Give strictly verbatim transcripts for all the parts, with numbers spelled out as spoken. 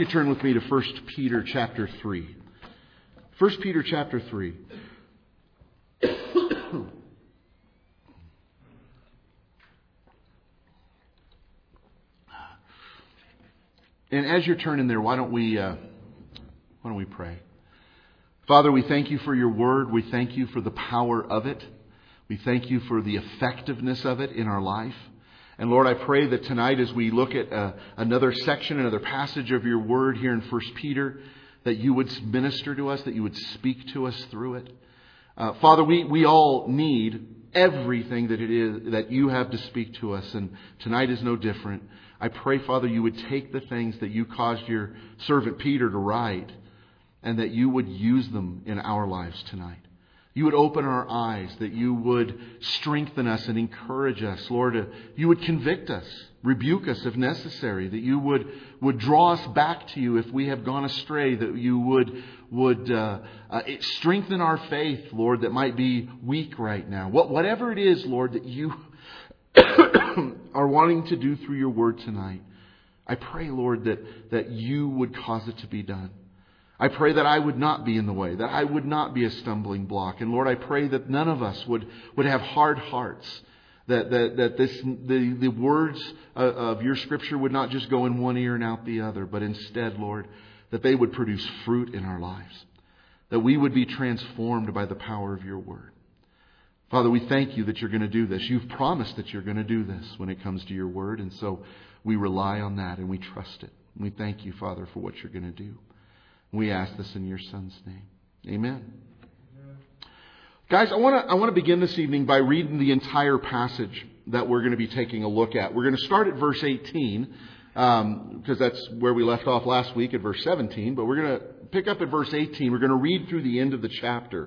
You turn with me to First Peter chapter three. First Peter chapter three. And as you're turning there, why don't we uh, why don't we pray? Father, we thank you for your word. We thank you for the power of it. We thank you for the effectiveness of it in our life. And Lord, I pray that tonight as we look at uh, another section, another passage of your word here in First Peter, that you would minister to us, that you would speak to us through it. Uh, Father, we, we all need everything that it is that you have to speak to us. And tonight is no different. I pray, Father, you would take the things that you caused your servant Peter to write and that you would use them in our lives tonight. You would open our eyes, that you would strengthen us and encourage us. Lord, uh, you would convict us, rebuke us if necessary, that you would, would draw us back to you if we have gone astray, that you would, would uh, uh, strengthen our faith, Lord, that might be weak right now. What, whatever it is, Lord, that you are wanting to do through your word tonight, I pray, Lord, that, that you would cause it to be done. I pray that I would not be in the way, that I would not be a stumbling block. And Lord, I pray that none of us would, would have hard hearts, that, that, that this, the, the words of your Scripture would not just go in one ear and out the other, but instead, Lord, that they would produce fruit in our lives, that we would be transformed by the power of your word. Father, we thank you that you're going to do this. You've promised that you're going to do this when it comes to your word, and so we rely on that and we trust it. And we thank you, Father, for what you're going to do. We ask this in your Son's name. Amen. Amen. Guys, I want to I want to begin this evening by reading the entire passage that we're going to be taking a look at. We're going to start at verse eighteen, um, because that's where we left off last week at verse seventeen. But we're going to pick up at verse eighteen. We're going to read through the end of the chapter.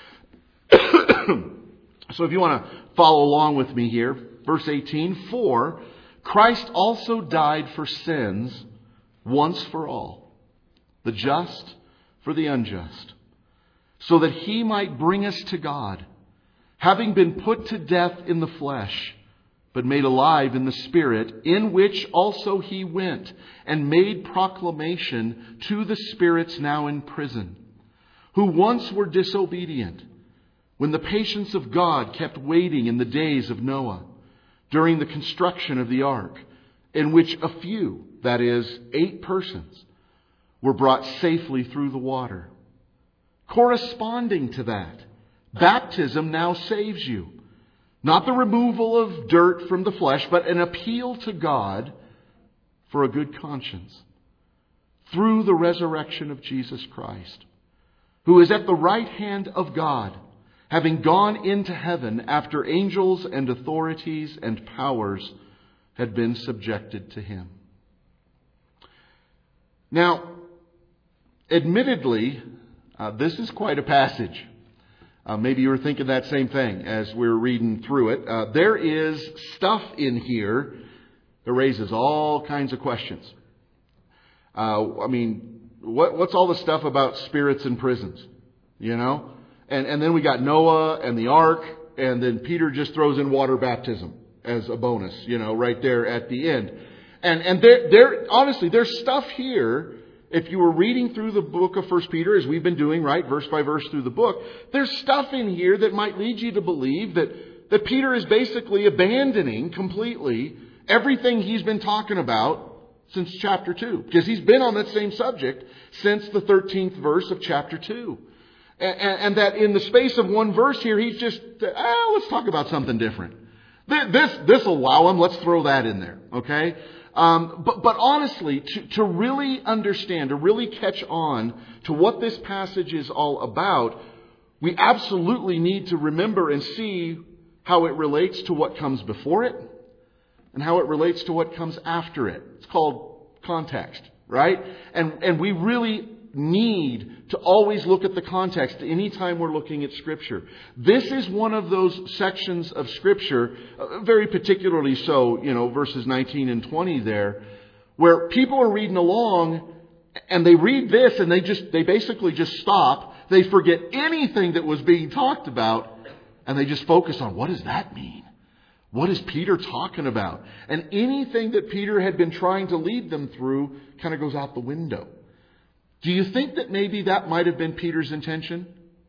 So if you want to follow along with me here, verse eighteen, for Christ also died for sins once for all, the just for the unjust, so that he might bring us to God, having been put to death in the flesh, but made alive in the Spirit, in which also he went and made proclamation to the spirits now in prison, who once were disobedient, when the patience of God kept waiting in the days of Noah, during the construction of the ark, in which a few, that is, eight persons, were brought safely through the water. Corresponding to that, baptism now saves you. Not the removal of dirt from the flesh, but an appeal to God for a good conscience through the resurrection of Jesus Christ, who is at the right hand of God, having gone into heaven after angels and authorities and powers had been subjected to him. Now, admittedly, uh, this is quite a passage. Uh, maybe you were thinking that same thing as we were reading through it. Uh, there is stuff in here that raises all kinds of questions. Uh, I mean, what, what's all the stuff about spirits in prisons? You know? And, and then we got Noah and the ark, and then Peter just throws in water baptism as a bonus, you know, right there at the end. And, and there, there, honestly, there's stuff here. If you were reading through the book of First Peter, as we've been doing, right, verse by verse through the book, there's stuff in here that might lead you to believe that, that Peter is basically abandoning completely everything he's been talking about since chapter two. Because he's been on that same subject since the thirteenth verse of chapter two. And, and that in the space of one verse here, he's just, ah, let's talk about something different. This, this will wow him. Let's throw that in there. Okay? Um, but, but honestly, to, to really understand, to really catch on to what this passage is all about, we absolutely need to remember and see how it relates to what comes before it and how it relates to what comes after it. It's called context, right? And, and we really need to always look at the context anytime we're looking at Scripture. This is one of those sections of Scripture, uh, very particularly so, you know, verses nineteen and twenty there, where people are reading along and they read this and they just, they basically just stop. They forget anything that was being talked about and they just focus on, what does that mean? What is Peter talking about? And anything that Peter had been trying to lead them through kind of goes out the window. Do you think that maybe that might have been Peter's intention?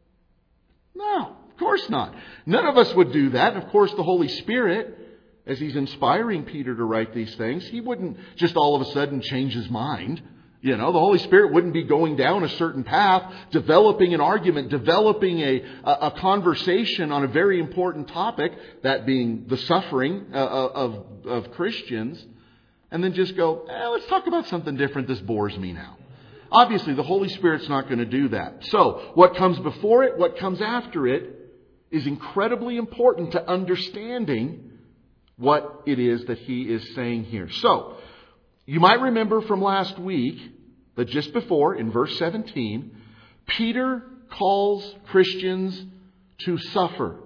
No, of course not. None of us would do that. And of course, the Holy Spirit, as He's inspiring Peter to write these things, He wouldn't just all of a sudden change his mind. You know, the Holy Spirit wouldn't be going down a certain path, developing an argument, developing a, a, a conversation on a very important topic, that being the suffering uh, of, of Christians, and then just go, eh, let's talk about something different. This bores me now. Obviously, the Holy Spirit's not going to do that. So, what comes before it, what comes after it, is incredibly important to understanding what it is that He is saying here. So, you might remember from last week that just before, in verse seventeen, Peter calls Christians to suffer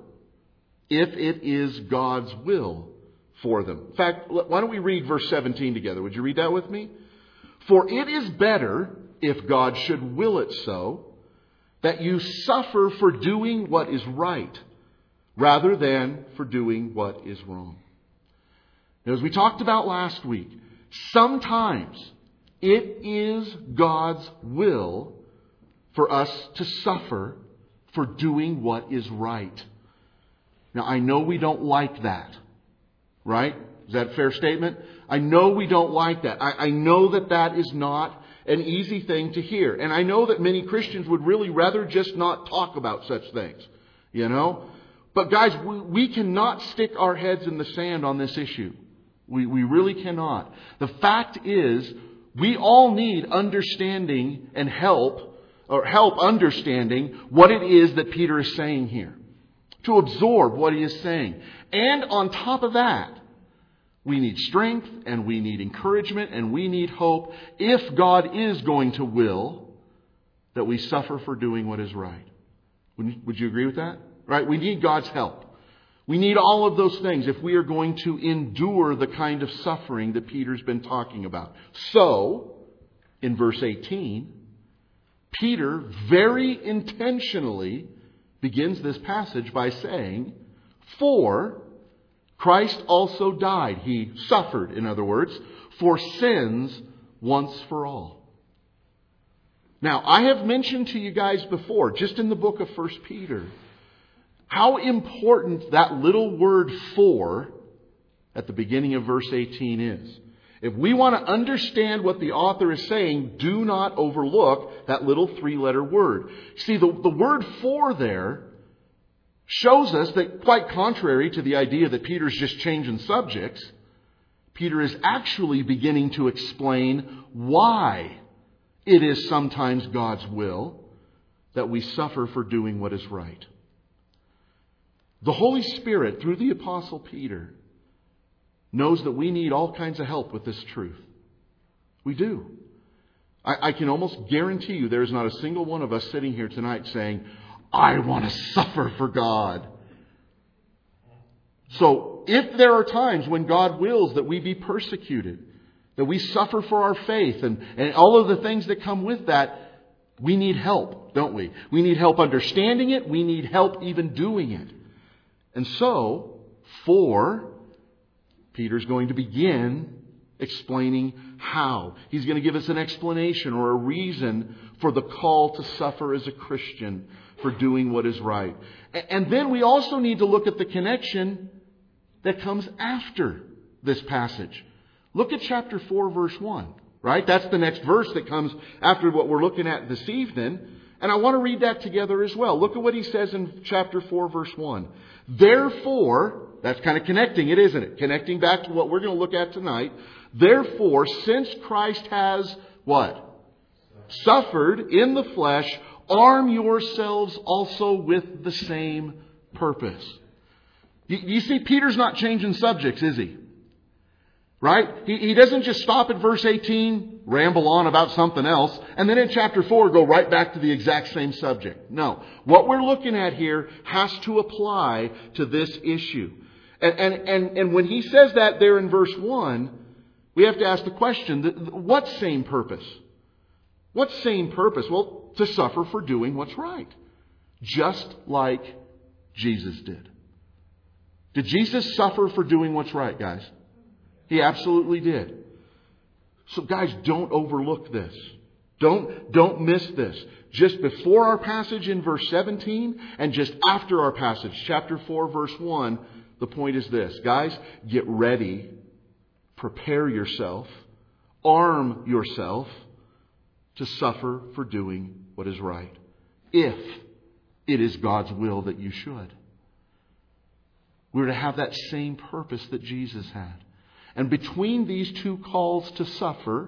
if it is God's will for them. In fact, why don't we read verse seventeen together? Would you read that with me? For it is better, if God should will it so, that you suffer for doing what is right, rather than for doing what is wrong. Now, as we talked about last week, sometimes it is God's will for us to suffer for doing what is right. Now, I know we don't like that, right? Is that a fair statement? I know we don't like that. I, I know that that is not an easy thing to hear. And I know that many Christians would really rather just not talk about such things, you know? But guys, we, we cannot stick our heads in the sand on this issue. We, we really cannot. The fact is, we all need understanding and help, or help understanding what it is that Peter is saying here. To absorb what he is saying. And on top of that, we need strength and we need encouragement and we need hope if God is going to will that we suffer for doing what is right. Would, would you agree with that? Right? We need God's help. We need all of those things if we are going to endure the kind of suffering that Peter's been talking about. So, in verse eighteen, Peter very intentionally begins this passage by saying, for Christ also died. He suffered, in other words, for sins once for all. Now, I have mentioned to you guys before, just in the book of First Peter, how important that little word for at the beginning of verse eighteen is. If we want to understand what the author is saying, do not overlook that little three-letter word. See, the, the word for there shows us that, quite contrary to the idea that Peter's just changing subjects, Peter is actually beginning to explain why it is sometimes God's will that we suffer for doing what is right. The Holy Spirit, through the Apostle Peter, knows that we need all kinds of help with this truth. We do. I, I can almost guarantee you there's not a single one of us sitting here tonight saying, I want to suffer for God. So, if there are times when God wills that we be persecuted, that we suffer for our faith, and, and all of the things that come with that, we need help, don't we? We need help understanding it. We need help even doing it. And so, for, Peter's going to begin explaining how. He's going to give us an explanation or a reason for the call to suffer as a Christian for doing what is right. And then we also need to look at the connection that comes after this passage. Look at chapter four, verse one. Right? That's the next verse that comes after what we're looking at this evening. And I want to read that together as well. Look at what he says in chapter four, verse one. Therefore, that's kind of connecting it, isn't it? Connecting back to what we're going to look at tonight. Therefore, since Christ has what? Suffered in the flesh, arm yourselves also with the same purpose. You, you see, Peter's not changing subjects, is he? Right? He, he doesn't just stop at verse eighteen, ramble on about something else, and then in chapter four go right back to the exact same subject. No. What we're looking at here has to apply to this issue. And, and, and, and when he says that there in verse one, we have to ask the question, what same purpose? What same purpose? Well, to suffer for doing what's right. Just like Jesus did. Did Jesus suffer for doing what's right, guys? He absolutely did. So guys, don't overlook this. Don't, don't miss this. Just before our passage in verse seventeen and just after our passage, chapter four, verse one, the point is this. Guys, get ready. Prepare yourself. Arm yourself to suffer for doing what is right. If it is God's will that you should. We're to have that same purpose that Jesus had. And between these two calls to suffer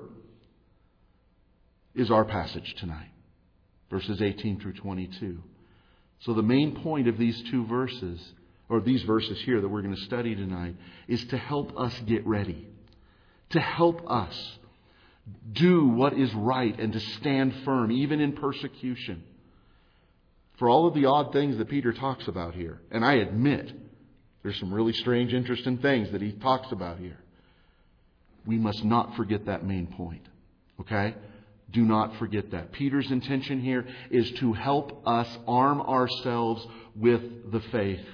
is our passage tonight. Verses eighteen through twenty-two. So the main point of these two verses, or these verses here that we're going to study tonight, is to help us get ready. To help us do what is right and to stand firm, even in persecution. For all of the odd things that Peter talks about here, and I admit, there's some really strange, interesting things that he talks about here. We must not forget that main point. Okay? Do not forget that. Peter's intention here is to help us arm ourselves with the faith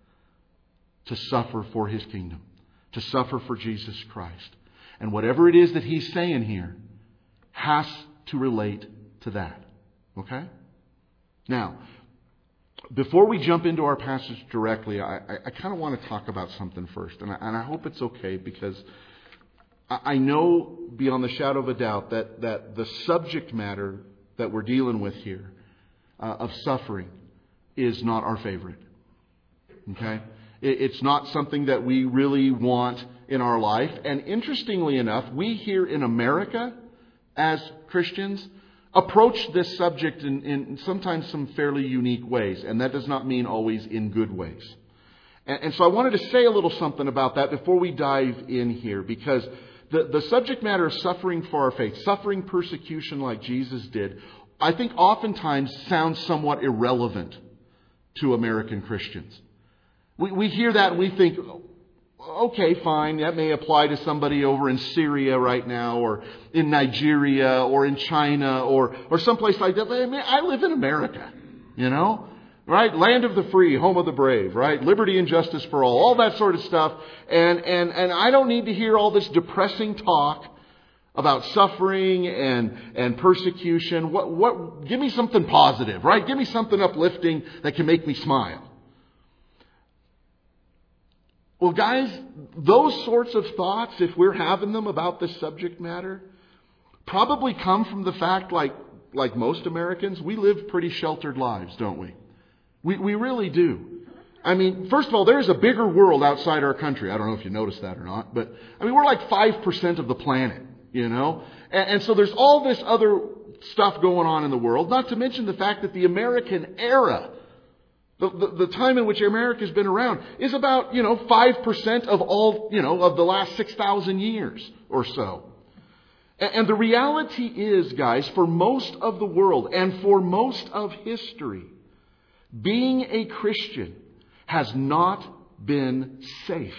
to suffer for His kingdom, to suffer for Jesus Christ. And whatever it is that he's saying here has to relate to that. Okay? Now, before we jump into our passage directly, I, I, I kind of want to talk about something first. And I, and I hope it's okay, because I, I know beyond the shadow of a doubt that, that the subject matter that we're dealing with here uh, of suffering is not our favorite. Okay? It, it's not something that we really want in our life. And interestingly enough, we here in America, as Christians, approach this subject in, in sometimes some fairly unique ways. And that does not mean always in good ways. And, and so I wanted to say a little something about that before we dive in here. Because the, the subject matter of suffering for our faith, suffering persecution like Jesus did, I think oftentimes sounds somewhat irrelevant to American Christians. We, we hear that and we think, okay, fine, that may apply to somebody over in Syria right now, or in Nigeria, or in China, or or someplace like that. I, mean, I live in America, you know, right? Land of the free, home of the brave, right? Liberty and justice for all, all that sort of stuff. And and and I don't need to hear all this depressing talk about suffering and and persecution. What what? Give me something positive, right? Give me something uplifting that can make me smile. Well, guys, those sorts of thoughts, if we're having them about this subject matter, probably come from the fact, like like most Americans, we live pretty sheltered lives, don't we? We we really do. I mean, first of all, there's a bigger world outside our country. I don't know if you noticed that or not, but I mean, we're like five percent of the planet, you know? And, and so there's all this other stuff going on in the world, not to mention the fact that the American era, The, the, the time in which America has been around, is about, you know, five percent of all, you know, of the last six thousand years or so. And, and the reality is, guys, for most of the world and for most of history, being a Christian has not been safe.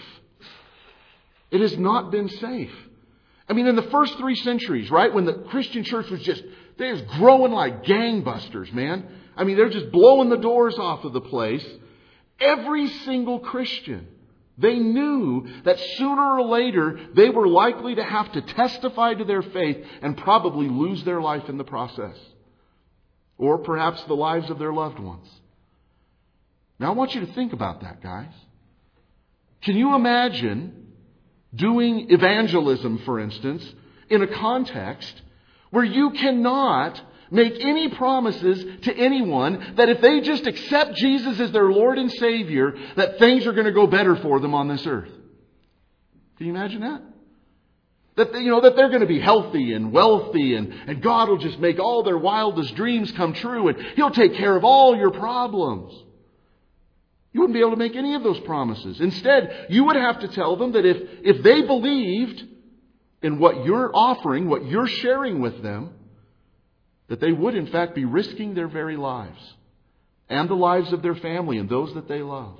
It has not been safe. I mean, in the first three centuries, right, when the Christian church was just, they was growing like gangbusters, man. I mean, they're just blowing the doors off of the place. Every single Christian, they knew that sooner or later they were likely to have to testify to their faith and probably lose their life in the process. Or perhaps the lives of their loved ones. Now I want you to think about that, guys. Can you imagine doing evangelism, for instance, in a context where you cannot make any promises to anyone that if they just accept Jesus as their Lord and Savior, that things are going to go better for them on this earth? Can you imagine that? That, you know, that they're going to be healthy and wealthy, and, and God will just make all their wildest dreams come true, and He'll take care of all your problems. You wouldn't be able to make any of those promises. Instead, you would have to tell them that if, if they believed in what you're offering, what you're sharing with them, that they would in fact be risking their very lives and the lives of their family and those that they love.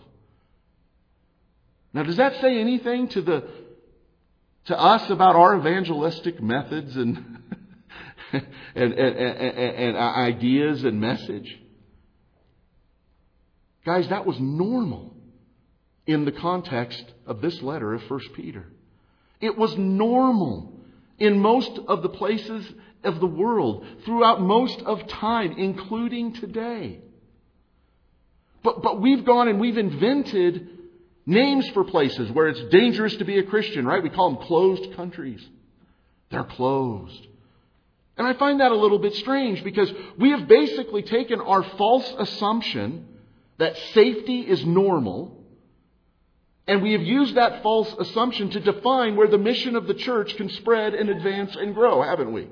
Now, does that say anything to the to us about our evangelistic methods and and, and, and, and ideas and message? Guys, that was normal in the context of this letter of First Peter. It was normal in most of the places of the world, throughout most of time, including today. But, but we've gone and we've invented names for places where it's dangerous to be a Christian, right? We call them closed countries. They're closed. And I find that a little bit strange because we have basically taken our false assumption that safety is normal, and we have used that false assumption to define where the mission of the church can spread and advance and grow, haven't we?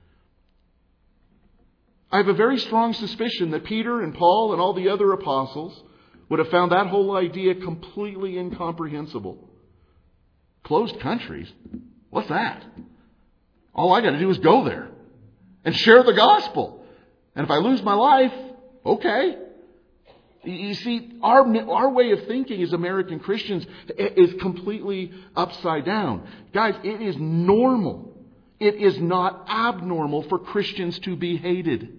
I have a very strong suspicion that Peter and Paul and all the other apostles would have found that whole idea completely incomprehensible. Closed countries? What's that? All I got to do is go there and share the gospel. And if I lose my life, okay. You see, our, our way of thinking as American Christians is completely upside down. Guys, it is normal. It is not abnormal for Christians to be hated.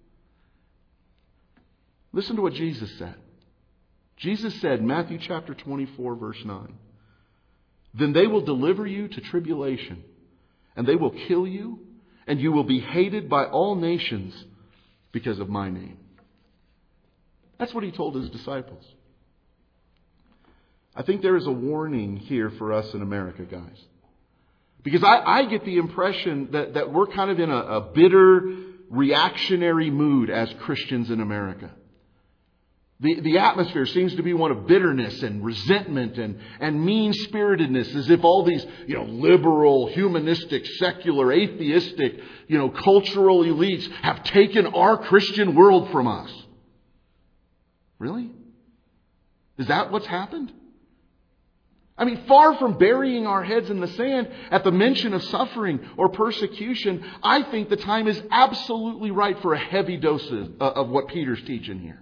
Listen to what Jesus said. Jesus said in Matthew chapter twenty-four, verse nine, "Then they will deliver you to tribulation, and they will kill you, and you will be hated by all nations because of my name." That's what he told his disciples. I think there is a warning here for us in America, guys. Because I, I get the impression that, that we're kind of in a, a bitter, reactionary mood as Christians in America. The, the atmosphere seems to be one of bitterness and resentment and, and mean-spiritedness, as if all these, you know, liberal, humanistic, secular, atheistic, you know, cultural elites have taken our Christian world from us. Really? Is that what's happened? I mean, far from burying our heads in the sand at the mention of suffering or persecution, I think the time is absolutely right for a heavy dose of what Peter's teaching here.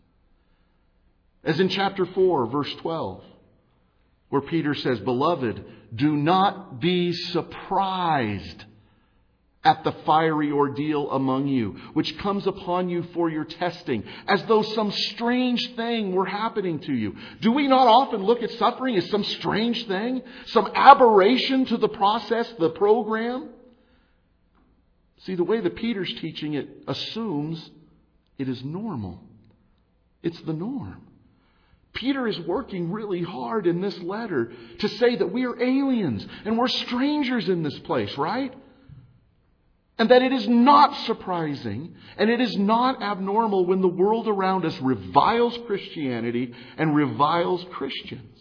As in chapter four, verse twelve, where Peter says, "Beloved, do not be surprised at the fiery ordeal among you, which comes upon you for your testing, as though some strange thing were happening to you." Do we not often look at suffering as some strange thing? Some aberration to the process, the program? See, the way that Peter's teaching it assumes it is normal. It's the norm. Peter is working really hard in this letter to say that we are aliens and we're strangers in this place, right? And that it is not surprising and it is not abnormal when the world around us reviles Christianity and reviles Christians.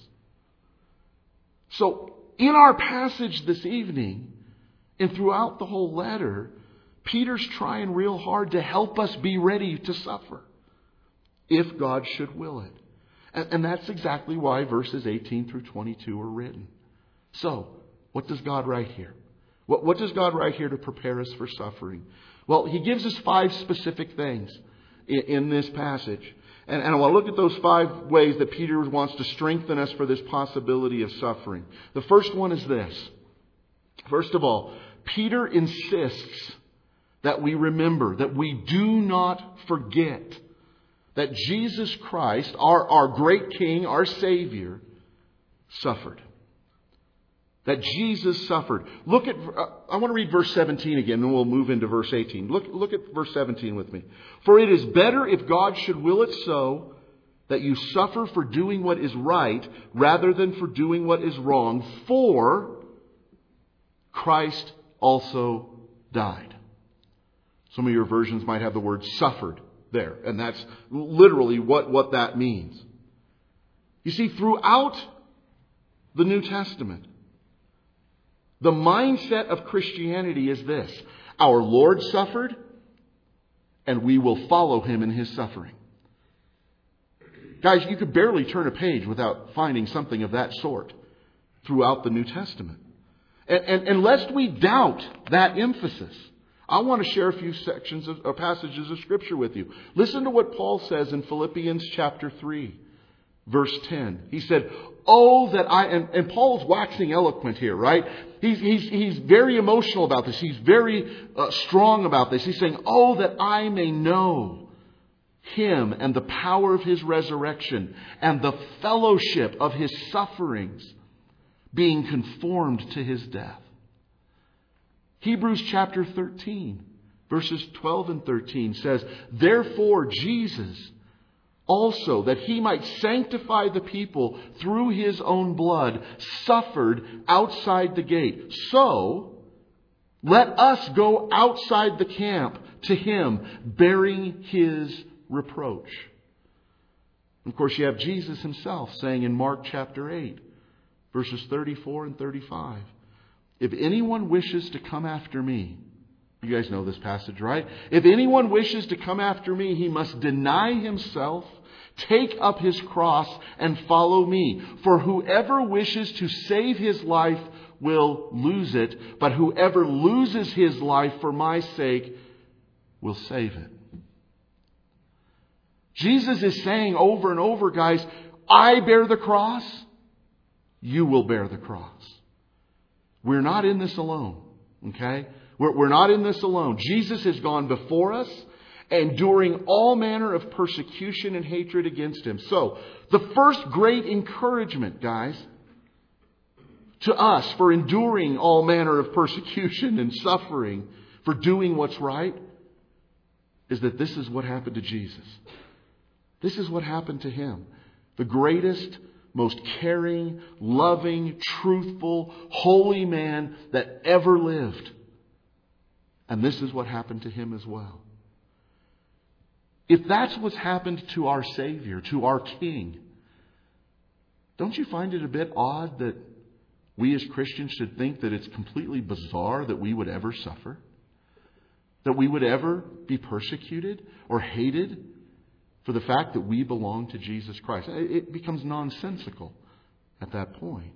So, in our passage this evening and throughout the whole letter, Peter's trying real hard to help us be ready to suffer if God should will it. And, and that's exactly why verses eighteen through twenty-two are written. So, what does God write here? What, what does God write here to prepare us for suffering? Well, He gives us five specific things in, in this passage. And, and I want to look at those five ways that Peter wants to strengthen us for this possibility of suffering. The first one is this. First of all, Peter insists that we remember, that we do not forget that Jesus Christ, our, our great King, our Savior, suffered. That Jesus suffered. Look at, uh, I want to read verse seventeen again, then we'll move into verse eighteen. Look, look at verse seventeen with me. "For it is better, if God should will it so, that you suffer for doing what is right, rather than for doing what is wrong. For Christ also died." Some of your versions might have the word "suffered" there. And that's literally what, what that means. You see, throughout the New Testament, the mindset of Christianity is this: our Lord suffered, and we will follow Him in His suffering. Guys, you could barely turn a page without finding something of that sort throughout the New Testament. And, and, and lest we doubt that emphasis, I want to share a few sections of, or passages of Scripture with you. Listen to what Paul says in Philippians chapter three, verse ten. He said, "Oh, that I..." And, and Paul's waxing eloquent here, right? He's, he's, he's very emotional about this. He's very uh, strong about this. He's saying, "Oh, that I may know Him and the power of His resurrection and the fellowship of His sufferings, being conformed to His death. Hebrews chapter thirteen, verses twelve and thirteen says, Therefore Jesus also, that He might sanctify the people through His own blood, suffered outside the gate. So, let us go outside the camp to Him, bearing His reproach. Of course, you have Jesus Himself saying in Mark chapter eight, verses thirty-four and thirty-five, If anyone wishes to come after me, you guys know this passage, right? If anyone wishes to come after me, he must deny himself, take up his cross, and follow me. For whoever wishes to save his life will lose it, but whoever loses his life for my sake will save it. Jesus is saying over and over, guys, I bear the cross, you will bear the cross. We're not in this alone, okay? We're, we're not in this alone. Jesus has gone before us, enduring all manner of persecution and hatred against Him. So, the first great encouragement, guys, to us for enduring all manner of persecution and suffering, for doing what's right, is that this is what happened to Jesus. This is what happened to Him. The greatest, most caring, loving, truthful, holy man that ever lived. And this is what happened to Him as well. If that's what's happened to our Savior, to our King, don't you find it a bit odd that we as Christians should think that it's completely bizarre that we would ever suffer? That we would ever be persecuted or hated for the fact that we belong to Jesus Christ? It becomes nonsensical at that point.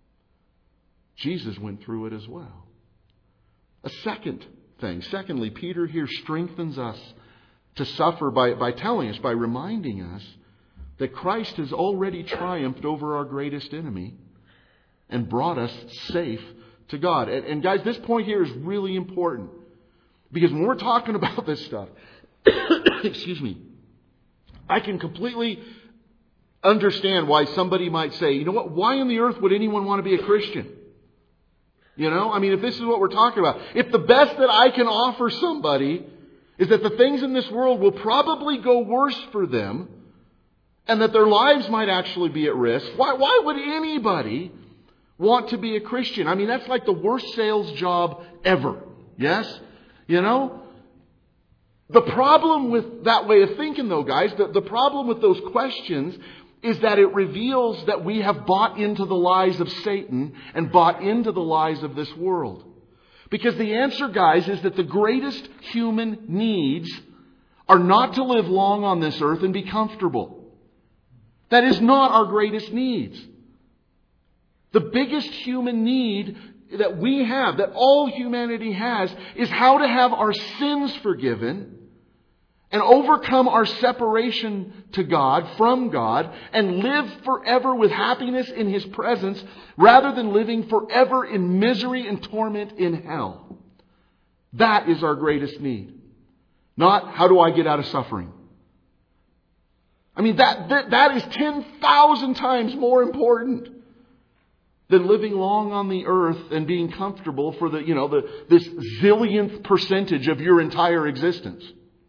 Jesus went through it as well. A second thing. Secondly, Peter here strengthens us to suffer by, by telling us, by reminding us that Christ has already triumphed over our greatest enemy and brought us safe to God. And, and guys, this point here is really important. Because when we're talking about this stuff, excuse me, I can completely understand why somebody might say, you know what, why on the earth would anyone want to be a Christian? You know, I mean, if this is what we're talking about, if the best that I can offer somebody is that the things in this world will probably go worse for them and that their lives might actually be at risk, why, why would anybody want to be a Christian? I mean, that's like the worst sales job ever. Yes? You know? The problem with that way of thinking, though, guys, the, the problem with those questions is that it reveals that we have bought into the lies of Satan and bought into the lies of this world. Because the answer, guys, is that the greatest human needs are not to live long on this earth and be comfortable. That is not our greatest needs. The biggest human need that we have, that all humanity has, is how to have our sins forgiven and overcome our separation to God, from God, and live forever with happiness in His presence, rather than living forever in misery and torment in hell. That is our greatest need. Not, how do I get out of suffering? I mean, that, that, that is ten thousand times more important than living long on the earth and being comfortable for the, you know, the, this zillionth percentage of your entire existence.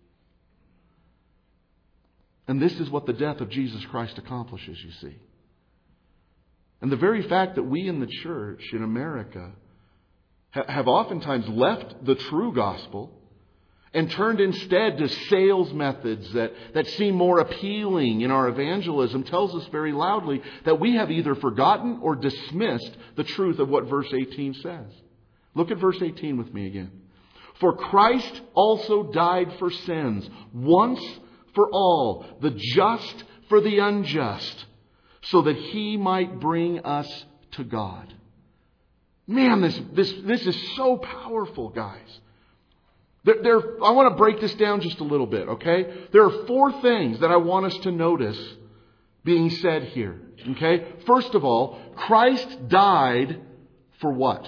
And this is what the death of Jesus Christ accomplishes, you see. And the very fact that we in the church in America ha- have oftentimes left the true gospel and turned instead to sales methods that, that seem more appealing in our evangelism tells us very loudly that we have either forgotten or dismissed the truth of what verse eighteen says. Look at verse eighteen with me again. For Christ also died for sins, once for all, the just for the unjust, so that He might bring us to God. Man, this, this, this is so powerful, guys. There, there, I want to break this down just a little bit, okay? There are four things that I want us to notice being said here, okay? First of all, Christ died for what?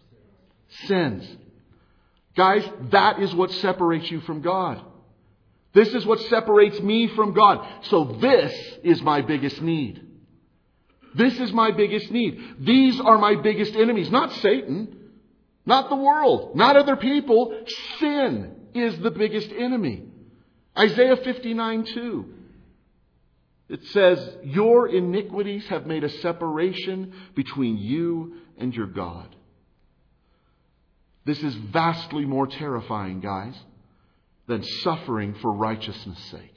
Sins. Guys, that is what separates you from God. This is what separates me from God. So this is my biggest need. This is my biggest need. These are my biggest enemies. Not Satan. Not the world. Not other people. Sin is the biggest enemy. Isaiah fifty-nine two. It says, your iniquities have made a separation between you and your God. This is vastly more terrifying, guys, than suffering for righteousness' sake.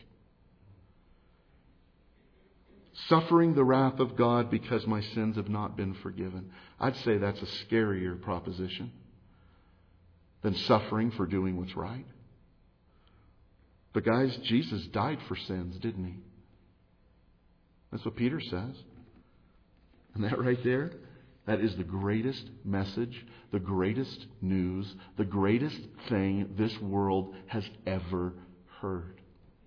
Suffering the wrath of God because my sins have not been forgiven. I'd say that's a scarier proposition than suffering for doing what's right. But guys, Jesus died for sins, didn't he? That's what Peter says. And that right there, that is the greatest message, the greatest news, the greatest thing this world has ever heard.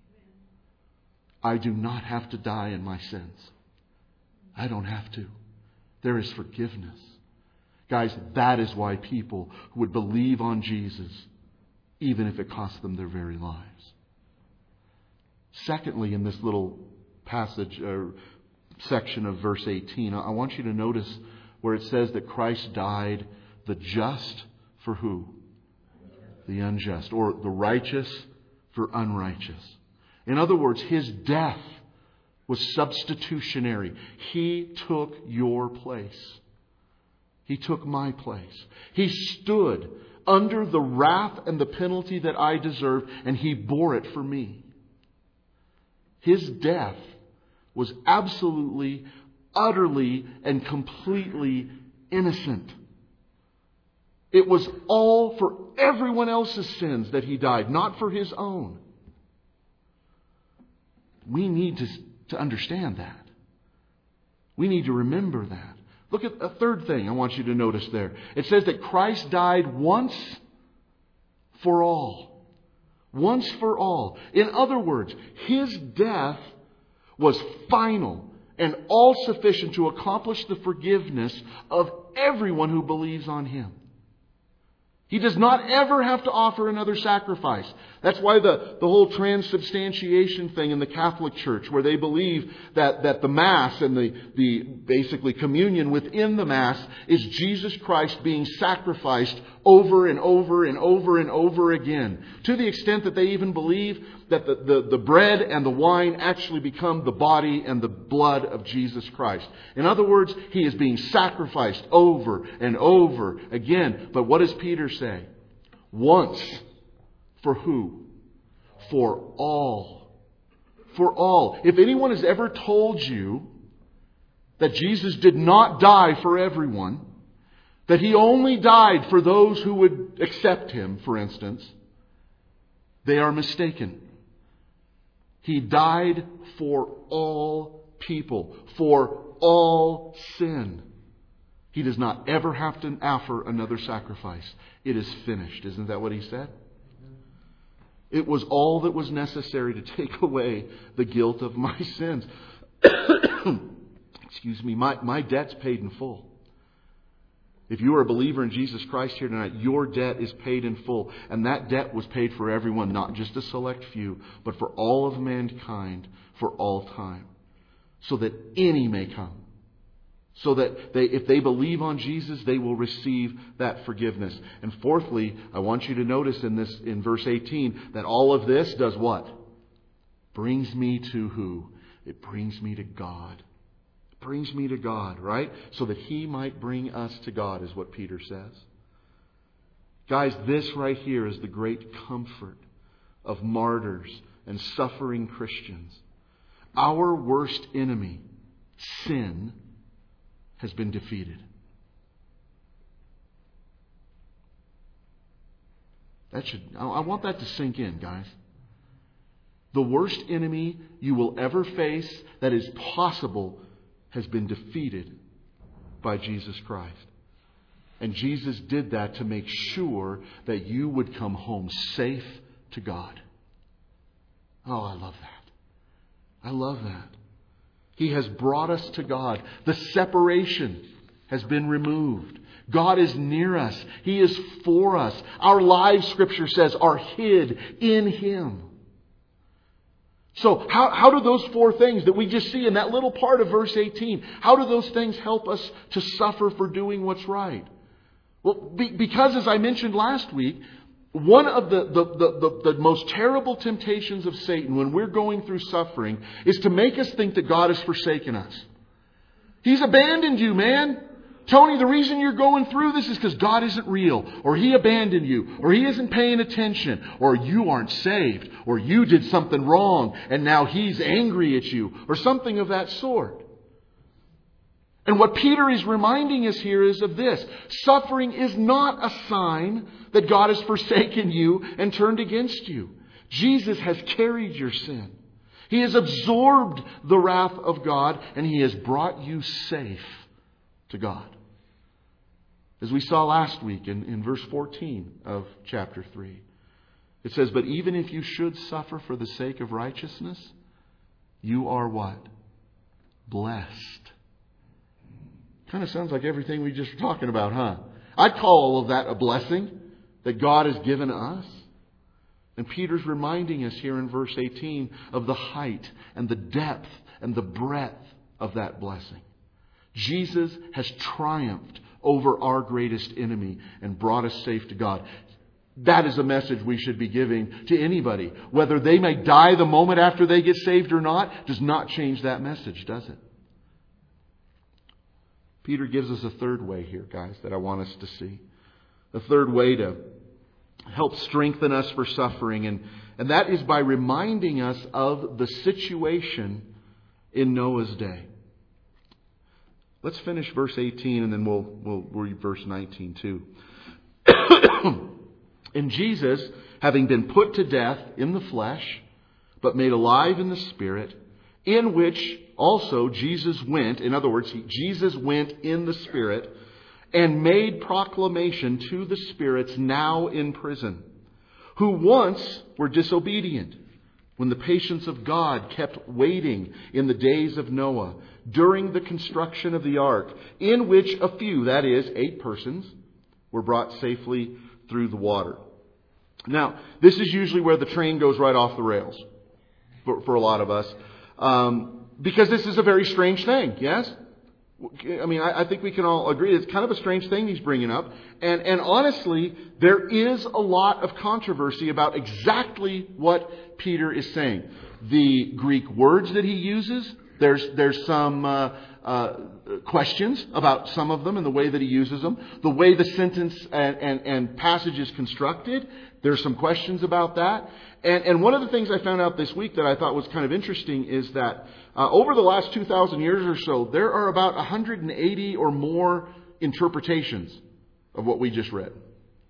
I do not have to die in my sins. I don't have to. There is forgiveness. Guys, that is why people would believe on Jesus, even if it cost them their very lives. Secondly, in this little passage or section of verse eighteen, I want you to notice where it says that Christ died the just for who? The unjust. Or the righteous for unrighteous. In other words, His death was substitutionary. He took your place. He took my place. He stood under the wrath and the penalty that I deserved, and He bore it for me. His death was absolutely, utterly, and completely innocent. It was all for everyone else's sins that He died, not for His own. We need to, to understand that. We need to remember that. Look at a third thing I want you to notice there. It says that Christ died once for all. Once for all. In other words, His death was final and all sufficient to accomplish the forgiveness of everyone who believes on Him. He does not ever have to offer another sacrifice. That's why the, the whole transubstantiation thing in the Catholic Church, where they believe that, that the Mass and the, the basically communion within the Mass is Jesus Christ being sacrificed over and over and over and over again. To the extent that they even believe that the, the, the bread and the wine actually become the body and the blood of Jesus Christ. In other words, He is being sacrificed over and over again. But what does Peter say? Once. For who? For all. For all. If anyone has ever told you that Jesus did not die for everyone, that He only died for those who would accept Him, for instance, they are mistaken. He died for all people, for all sin. He does not ever have to offer another sacrifice. It is finished. Isn't that what He said? It was all that was necessary to take away the guilt of my sins. Excuse me, my, my debt's paid in full. If you are a believer in Jesus Christ here tonight, your debt is paid in full. And that debt was paid for everyone, not just a select few, but for all of mankind for all time. So that any may come. So that they, if they believe on Jesus, they will receive that forgiveness. And fourthly, I want you to notice in this, in verse eighteen, that all of this does what? Brings me to who? It brings me to God. It brings me to God, right? So that He might bring us to God, is what Peter says. Guys, this right here is the great comfort of martyrs and suffering Christians. Our worst enemy, sin, has been defeated. That should, I want that to sink in, guys. The worst enemy you will ever face that is possible has been defeated by Jesus Christ. And Jesus did that to make sure that you would come home safe to God. Oh, I love that. I love that. He has brought us to God. The separation has been removed. God is near us. He is for us. Our lives, Scripture says, are hid in Him. So how, how do those four things that we just see in that little part of verse eighteen, how do those things help us to suffer for doing what's right? Well, be, because as I mentioned last week, one of the, the, the, the, the most terrible temptations of Satan when we're going through suffering is to make us think that God has forsaken us. He's abandoned you, man. Tony, the reason you're going through this is because God isn't real, or He abandoned you, or He isn't paying attention, or you aren't saved, or you did something wrong and now He's angry at you, or something of that sort. And what Peter is reminding us here is of this. Suffering is not a sign that God has forsaken you and turned against you. Jesus has carried your sin. He has absorbed the wrath of God, and He has brought you safe to God. As we saw last week in, in verse fourteen of chapter three. It says, but even if you should suffer for the sake of righteousness, you are what? Blessed. Kind of sounds like everything we just were talking about, huh? I'd call all of that a blessing that God has given us. And Peter's reminding us here in verse eighteen of the height and the depth and the breadth of that blessing. Jesus has triumphed over our greatest enemy and brought us safe to God. That is a message we should be giving to anybody. Whether they may die the moment after they get saved or not, does not change that message, does it? Peter gives us a third way here, guys, that I want us to see. A third way to help strengthen us for suffering. And, and that is by reminding us of the situation in Noah's day. Let's finish verse eighteen and then we'll, we'll read verse nineteen too. And Jesus, having been put to death in the flesh, but made alive in the Spirit, in which also Jesus went, in other words, he, Jesus went in the Spirit and made proclamation to the spirits now in prison, who once were disobedient, when the patience of God kept waiting in the days of Noah, during the construction of the ark, in which a few, that is, eight persons, were brought safely through the water. Now, this is usually where the train goes right off the rails for, for a lot of us. Um, because this is a very strange thing, yes? I mean, I, I think we can all agree it's kind of a strange thing he's bringing up. And, and honestly, there is a lot of controversy about exactly what Peter is saying. The Greek words that he uses, there's, there's some uh, uh, questions about some of them and the way that he uses them. The way the sentence and, and, and passage is constructed, there's some questions about that. And, and one of the things I found out this week that I thought was kind of interesting is that uh, over the last two thousand years or so, there are about one hundred eighty or more interpretations of what we just read.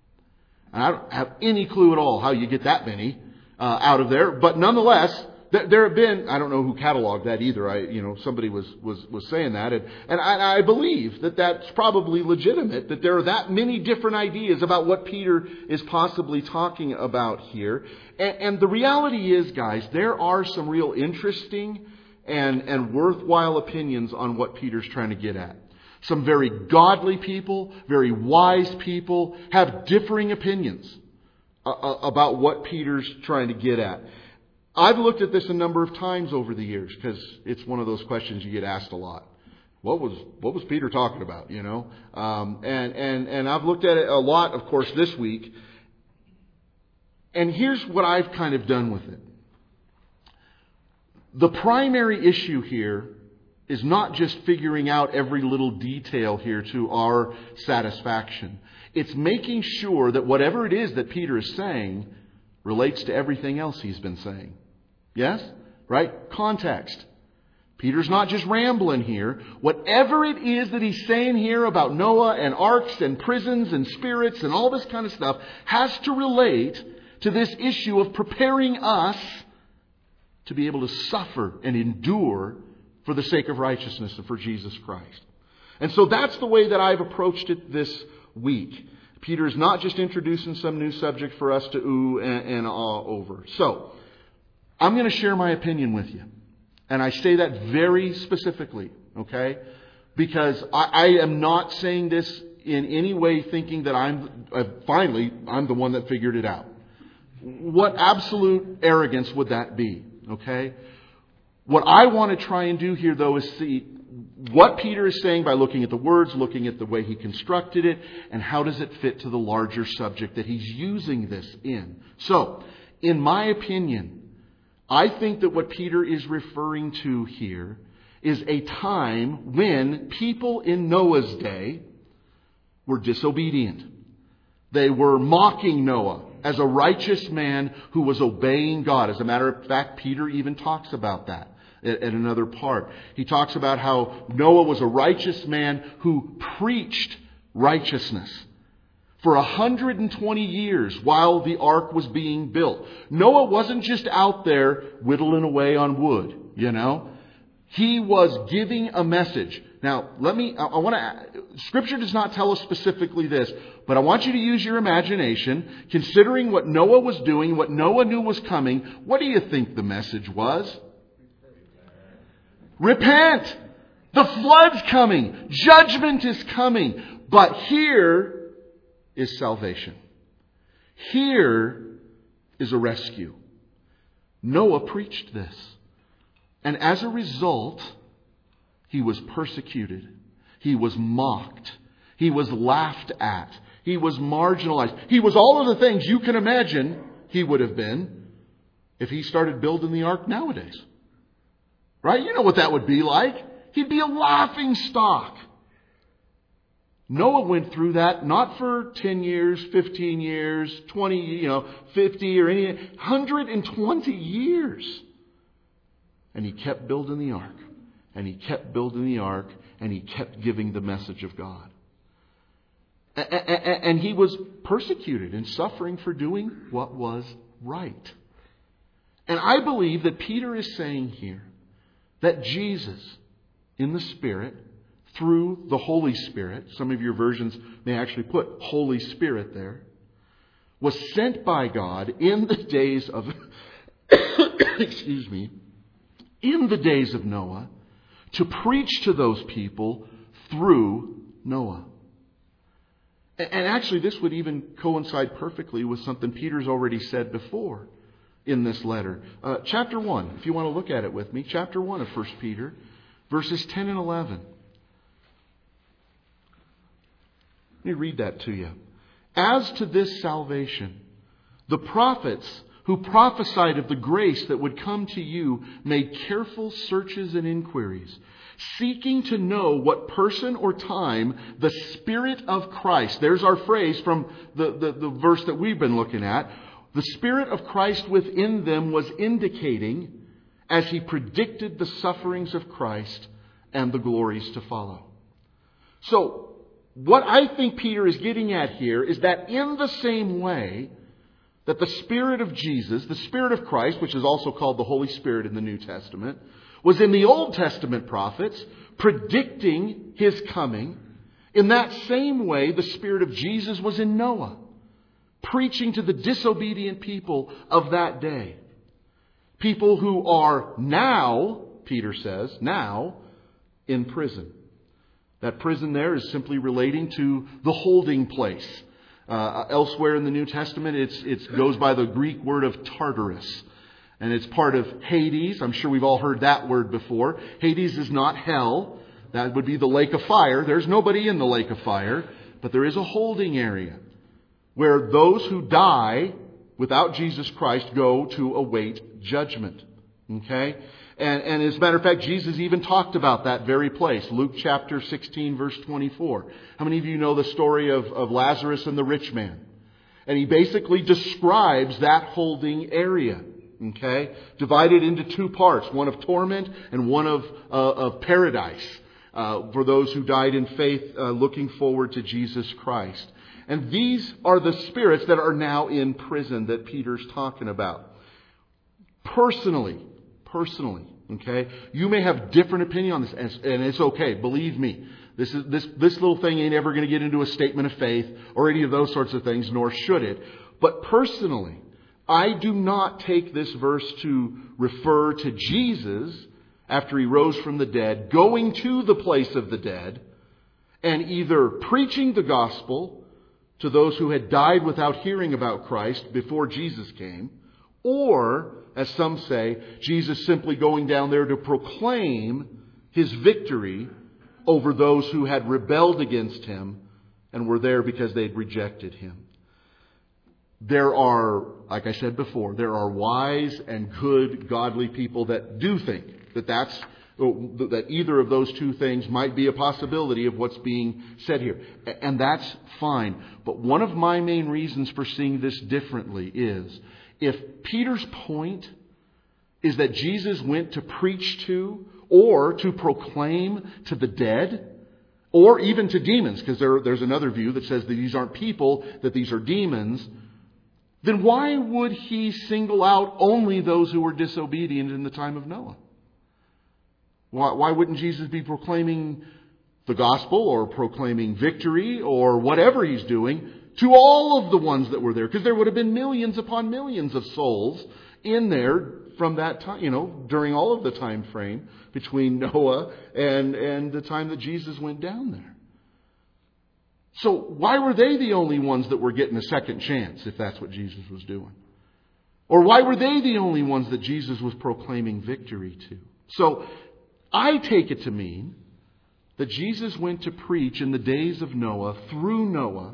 And I don't have any clue at all how you get that many uh, out of there. But nonetheless, th- there have been, I don't know who cataloged that either. I, you know, somebody was, was, was saying that. And, and I, I believe that that's probably legitimate, that there are that many different ideas about what Peter is possibly talking about here. And, and the reality is, guys, there are some real interesting and, and worthwhile opinions on what Peter's trying to get at. Some very godly people, very wise people have differing opinions uh, about what Peter's trying to get at. I've looked at this a number of times over the years because it's one of those questions you get asked a lot. What was what was Peter talking about, you know? Um, and, and, and I've looked at it a lot, of course, this week. And here's what I've kind of done with it. The primary issue here is not just figuring out every little detail here to our satisfaction. It's making sure that whatever it is that Peter is saying relates to everything else he's been saying. Yes? Right? Context. Peter's not just rambling here. Whatever it is that he's saying here about Noah and arks and prisons and spirits and all this kind of stuff has to relate to this issue of preparing us to be able to suffer and endure for the sake of righteousness and for Jesus Christ. And so that's the way that I've approached it this week. Peter is not just introducing some new subject for us to ooh and, and ah over. So, I'm going to share my opinion with you. And I say that very specifically, okay? Because I, I am not saying this in any way thinking that I'm, uh, finally, I'm the one that figured it out. What absolute arrogance would that be? Okay? What I want to try and do here, though, is see what Peter is saying by looking at the words, looking at the way he constructed it, and how does it fit to the larger subject that he's using this in. So, in my opinion, I think that what Peter is referring to here is a time when people in Noah's day were disobedient. They were mocking Noah as a righteous man who was obeying God. As a matter of fact, Peter even talks about that at another part. He talks about how Noah was a righteous man who preached righteousness for one hundred twenty years while the ark was being built. Noah wasn't just out there whittling away on wood, you know. He was giving a message. Now, let me, I, I want to, Scripture does not tell us specifically this, but I want you to use your imagination, considering what Noah was doing, what Noah knew was coming. What do you think the message was? Repent! The flood's coming. Judgment is coming. But here is salvation. Here is a rescue. Noah preached this. And as a result, he was persecuted. He was mocked. He was laughed at. He was marginalized. He was all of the things you can imagine he would have been if he started building the ark nowadays. Right? You know what that would be like. He'd be a laughing stock. Noah went through that not for ten years, fifteen years, twenty, you know, fifty or any, one hundred twenty years. And he kept building the ark. And he kept building the ark. And he kept giving the message of God. And he was persecuted and suffering for doing what was right. And I believe that Peter is saying here that Jesus, in the Spirit, through the Holy Spirit, some of your versions may actually put Holy Spirit there, was sent by God in the days of, excuse me, in the days of Noah, to preach to those people through Noah. And actually, this would even coincide perfectly with something Peter's already said before in this letter. Uh, chapter one, if you want to look at it with me, chapter one of First Peter, verses ten and eleven. Let me read that to you. As to this salvation, the prophets who prophesied of the grace that would come to you made careful searches and inquiries, seeking to know what person or time the Spirit of Christ, there's our phrase from the, the, the verse that we've been looking at, the Spirit of Christ within them was indicating as he predicted the sufferings of Christ and the glories to follow. So, what I think Peter is getting at here is that in the same way that the Spirit of Jesus, the Spirit of Christ, which is also called the Holy Spirit in the New Testament, was in the Old Testament prophets predicting his coming, in that same way the Spirit of Jesus was in Noah, preaching to the disobedient people of that day. People who are now, Peter says, now in prison. That prison there is simply relating to the holding place. Uh, elsewhere in the New Testament, it's, it goes by the Greek word of Tartarus. And it's part of Hades. I'm sure we've all heard that word before. Hades is not hell. That would be the lake of fire. There's nobody in the lake of fire. But there is a holding area where those who die without Jesus Christ go to await judgment. Okay? And, and as a matter of fact, Jesus even talked about that very place. Luke chapter sixteen, verse twenty-four. How many of you know the story of, of Lazarus and the rich man? And he basically describes that holding area. Okay? Divided into two parts. One of torment and one of, uh, of paradise. Uh, for those who died in faith, uh, looking forward to Jesus Christ. And these are the spirits that are now in prison that Peter's talking about. Personally, personally, okay, you may have different opinion on this, and it's okay. Believe me, this is this this little thing ain't ever going to get into a statement of faith or any of those sorts of things, nor should it. But personally, I do not take this verse to refer to Jesus after he rose from the dead, going to the place of the dead, and either preaching the gospel to those who had died without hearing about Christ before Jesus came, or as some say, Jesus simply going down there to proclaim his victory over those who had rebelled against him and were there because they'd rejected him. There are, like I said before, there are wise and good, godly people that do think that that's, that either of those two things might be a possibility of what's being said here. And that's fine. But one of my main reasons for seeing this differently is, if Peter's point is that Jesus went to preach to or to proclaim to the dead, or even to demons, because there, there's another view that says that these aren't people, that these are demons, then why would he single out only those who were disobedient in the time of Noah? Why, why wouldn't Jesus be proclaiming the gospel or proclaiming victory or whatever he's doing to all of the ones that were there? Because there would have been millions upon millions of souls in there from that time, you know, during all of the time frame between Noah and, and the time that Jesus went down there. So why were they the only ones that were getting a second chance, if that's what Jesus was doing? Or why were they the only ones that Jesus was proclaiming victory to? So I take it to mean that Jesus went to preach in the days of Noah, through Noah,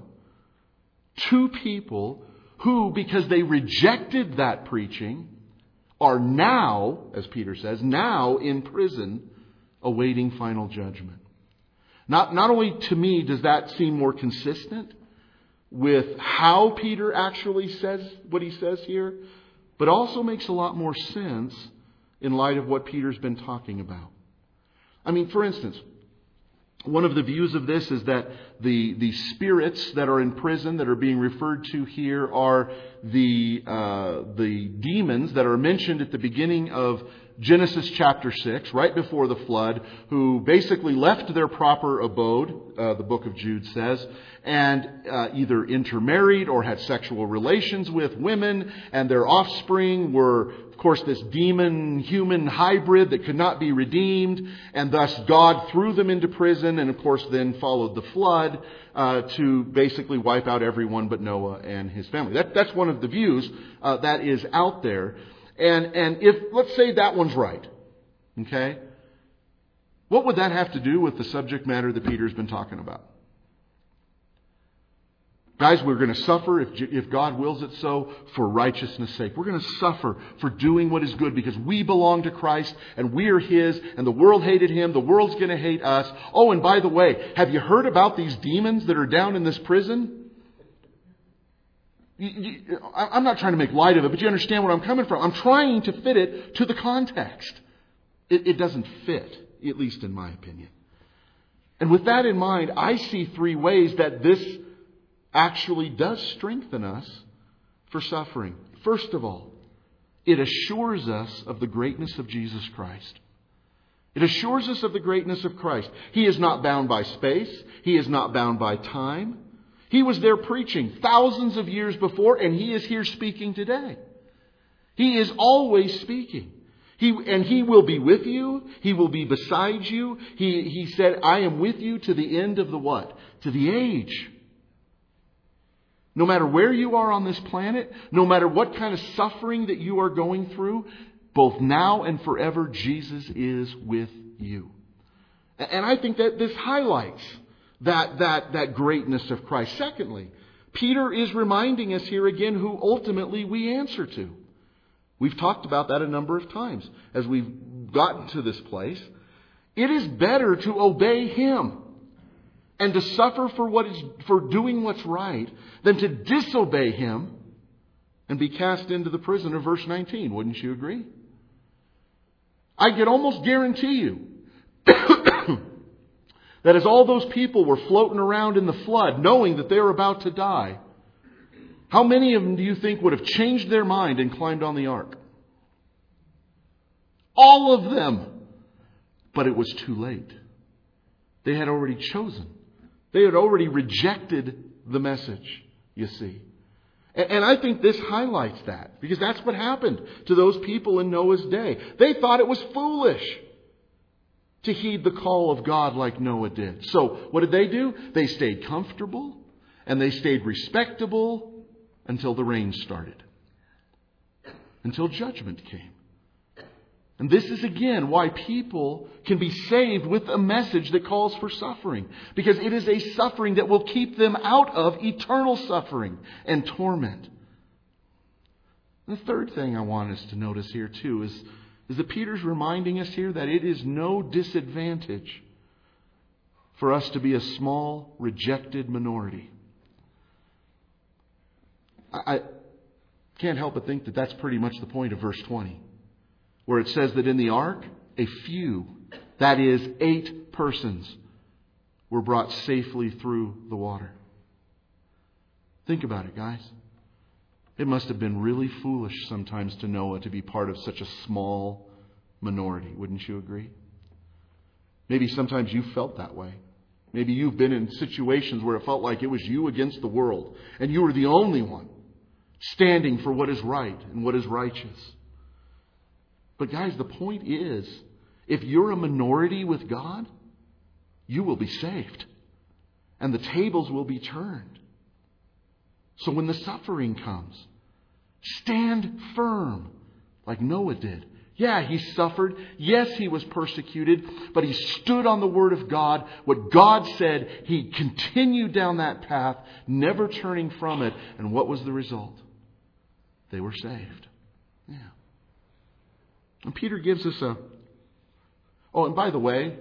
to people who, because they rejected that preaching, are now, as Peter says, now in prison awaiting final judgment. Not, not only to me does that seem more consistent with how Peter actually says what he says here, but also makes a lot more sense in light of what Peter's been talking about. I mean, for instance, one of the views of this is that the, the spirits that are in prison that are being referred to here are the, uh, the demons that are mentioned at the beginning of Genesis chapter six, right before the flood, who basically left their proper abode, uh, the book of Jude says, and uh, either intermarried or had sexual relations with women, and their offspring were, of course, this demon-human hybrid that could not be redeemed, and thus God threw them into prison, and of course then followed the flood uh, to basically wipe out everyone but Noah and his family. That, that's one of the views uh, that is out there. And and if, let's say that one's right, okay, what would that have to do with the subject matter that Peter's been talking about? Guys, we're going to suffer, if, if God wills it so, for righteousness' sake. We're going to suffer for doing what is good because we belong to Christ and we are His, and the world hated Him. The world's going to hate us. Oh, and by the way, have you heard about these demons that are down in this prison? I'm not trying to make light of it, but you understand where I'm coming from. I'm trying to fit it to the context. It, it doesn't fit, at least in my opinion. And with that in mind, I see three ways that this actually does strengthen us for suffering. First of all, it assures us of the greatness of Jesus Christ. It assures us of the greatness of Christ. He is not bound by space. He is not bound by time. He was there preaching thousands of years before, and He is here speaking today. He is always speaking. He, and He will be with you. He will be beside you. He, he said, I am with you to the end of the what? To the age. No matter where you are on this planet, no matter what kind of suffering that you are going through, both now and forever, Jesus is with you. And I think that this highlights That, that, that greatness of Christ. Secondly, Peter is reminding us here again who ultimately we answer to. We've talked about that a number of times as we've gotten to this place. It is better to obey Him and to suffer for what is, for doing what's right than to disobey Him and be cast into the prison of verse nineteen. Wouldn't you agree? I can almost guarantee you that as all those people were floating around in the flood, knowing that they were about to die, how many of them do you think would have changed their mind and climbed on the ark? All of them. But it was too late. They had already chosen. They had already rejected the message, you see. And I think this highlights that, because that's what happened to those people in Noah's day. They thought it was foolish to heed the call of God like Noah did. So what did they do? They stayed comfortable and they stayed respectable until the rain started. until judgment came. And this is again why people can be saved with a message that calls for suffering. Because it is a suffering that will keep them out of eternal suffering and torment. The third thing I want us to notice here too is, is that Peter's reminding us here that it is no disadvantage for us to be a small, rejected minority. I, I can't help but think that that's pretty much the point of verse twenty. Where it says that in the ark, a few, that is eight persons, were brought safely through the water. Think about it, guys. It must have been really foolish sometimes to Noah to be part of such a small minority. Wouldn't you agree? Maybe sometimes you felt that way. Maybe you've been in situations where it felt like it was you against the world, and you were the only one standing for what is right and what is righteous. But guys, the point is, if you're a minority with God, you will be saved. And the tables will be turned. So when the suffering comes, stand firm like Noah did. Yeah, he suffered. Yes, he was persecuted. But he stood on the Word of God. What God said, he continued down that path, never turning from it. And what was the result? They were saved. Yeah. And Peter gives us a... Oh, and by the way,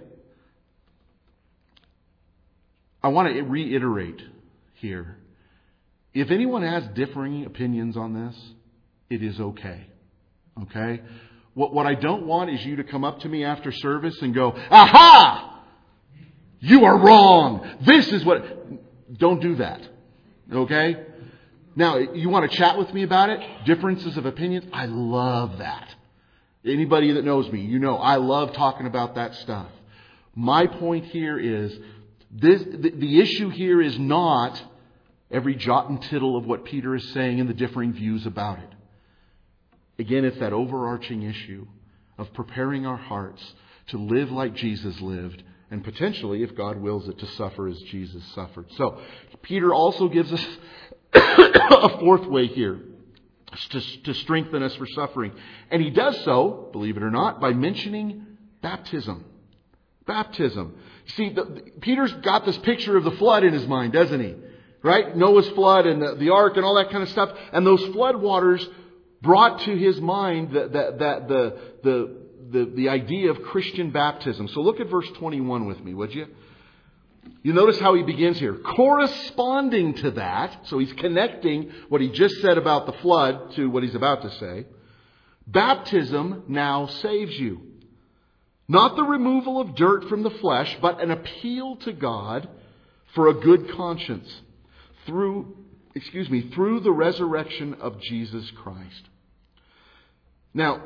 I want to reiterate here. If anyone has differing opinions on this, it is okay. Okay? What, what I don't want is you to come up to me after service and go, aha! You are wrong. This is what... Don't do that. Okay? Now, you want to chat with me about it? Differences of opinions? I love that. Anybody that knows me, you know I love talking about that stuff. My point here is, this, the, the issue here is not every jot and tittle of what Peter is saying and the differing views about it. Again, it's that overarching issue of preparing our hearts to live like Jesus lived, and potentially, if God wills it, to suffer as Jesus suffered. So, Peter also gives us a fourth way here to, to strengthen us for suffering. And he does so, believe it or not, by mentioning baptism. Baptism. See, the, Peter's got this picture of the flood in his mind, doesn't he? Right? Noah's flood and the, the ark and all that kind of stuff. And those flood waters brought to his mind that the, the, the, the, the, the idea of Christian baptism. So look at verse twenty-one with me, would you? You notice how he begins here. Corresponding to that, so he's connecting what he just said about the flood to what he's about to say. Baptism now saves you. Not the removal of dirt from the flesh, but an appeal to God for a good conscience through, excuse me, through the resurrection of Jesus Christ. Now,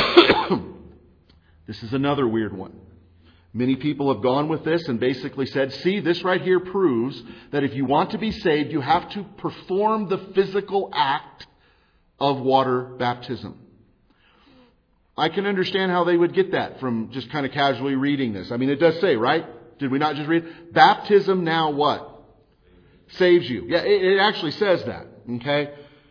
this is another weird one. Many people have gone with this and basically said, see, this right here proves that if you want to be saved, you have to perform the physical act of water baptism. I can understand how they would get that from just kind of casually reading this. I mean, it does say, right? Did we not just read? Baptism now what? Saves you. Yeah, it, it actually says that. Okay?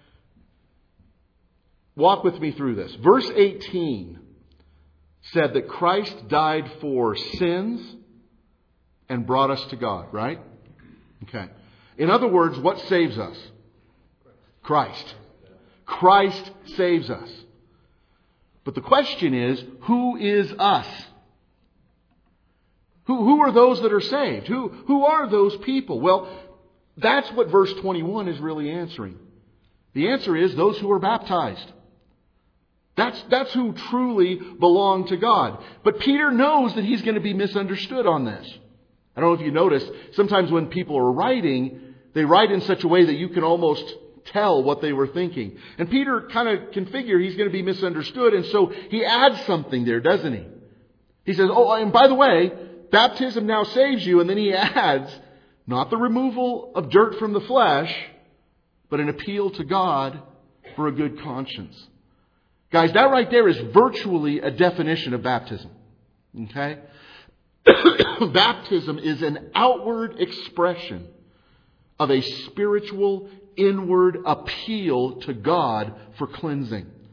Walk with me through this. Verse eighteen said that Christ died for sins and brought us to God, right? Okay. In other words, what saves us? Christ. Christ saves us. But the question is, who is us? Who, who are those that are saved? Who, who are those people? Well, that's what verse twenty-one is really answering. The answer is those who are baptized. That's, that's who truly belong to God. But Peter knows that he's going to be misunderstood on this. I don't know if you noticed, sometimes when people are writing, they write in such a way that you can almost tell what they were thinking. And Peter kind of can figure he's going to be misunderstood, and so he adds something there, doesn't he? He says, oh, and by the way, baptism now saves you, and then he adds, not the removal of dirt from the flesh, but an appeal to God for a good conscience. Guys, that right there is virtually a definition of baptism. Okay? Baptism is an outward expression of a spiritual, inward appeal to God for cleansing.